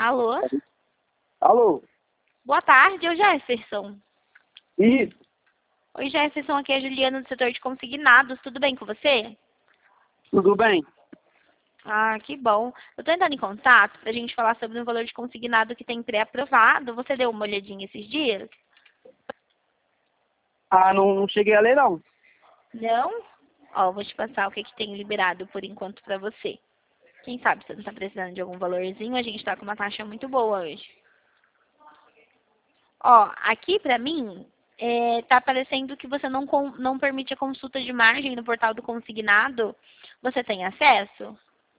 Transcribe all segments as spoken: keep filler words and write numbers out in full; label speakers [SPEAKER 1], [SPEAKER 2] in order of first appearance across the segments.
[SPEAKER 1] Alô?
[SPEAKER 2] Alô?
[SPEAKER 1] Boa tarde, eu Jefferson.
[SPEAKER 2] Isso.
[SPEAKER 1] Oi, Jefferson, aqui é a Juliana do setor de consignados. Tudo bem com você?
[SPEAKER 2] Tudo bem?
[SPEAKER 1] Ah, que bom. Eu tô entrando em contato pra gente falar sobre um valor de consignado que tem pré-aprovado. Você deu uma olhadinha esses dias?
[SPEAKER 2] Ah, não, não cheguei a ler, não.
[SPEAKER 1] Não? Ó, eu vou te passar o que, que tem liberado por enquanto pra você. Quem sabe você não tá precisando de algum valorzinho, a gente tá com uma taxa muito boa hoje. Ó, aqui pra mim, é, tá aparecendo que você não, con- não permite a consulta de margem no portal do consignado. Você tem acesso?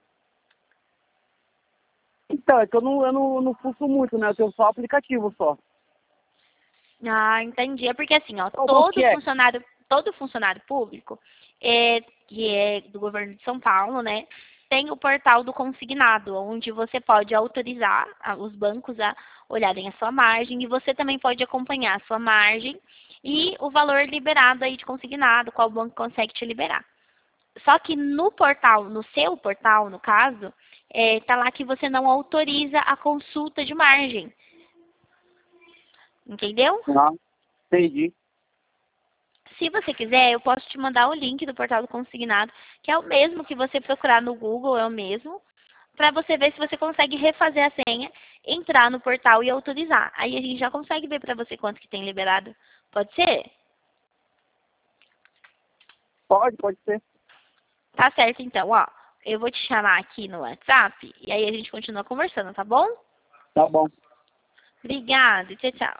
[SPEAKER 2] Então, é que eu não, eu não, não fuço muito, né? Eu tenho só aplicativo só.
[SPEAKER 1] Ah, entendi. É porque assim, ó,
[SPEAKER 2] Como
[SPEAKER 1] todo
[SPEAKER 2] que é?
[SPEAKER 1] funcionário, todo funcionário público, é, que é do governo de São Paulo, né, tem o portal do consignado, onde você pode autorizar a- os bancos a olharem a sua margem e você também pode acompanhar a sua margem e o valor liberado aí de consignado, qual banco consegue te liberar. Só que no portal, no seu portal, no caso, é, tá lá que você não autoriza a consulta de margem. Entendeu?
[SPEAKER 2] Ah, entendi.
[SPEAKER 1] Se você quiser, eu posso te mandar o link do portal do consignado, que é o mesmo que você procurar no Google, é o mesmo, para você ver se você consegue refazer a senha, entrar no portal e autorizar. Aí a gente já consegue ver para você quanto que tem liberado. Pode ser?
[SPEAKER 2] Pode, pode ser.
[SPEAKER 1] Tá certo, então, ó. Eu vou te chamar aqui no WhatsApp e aí a gente continua conversando, tá bom?
[SPEAKER 2] Tá bom.
[SPEAKER 1] Obrigada, tchau, tchau.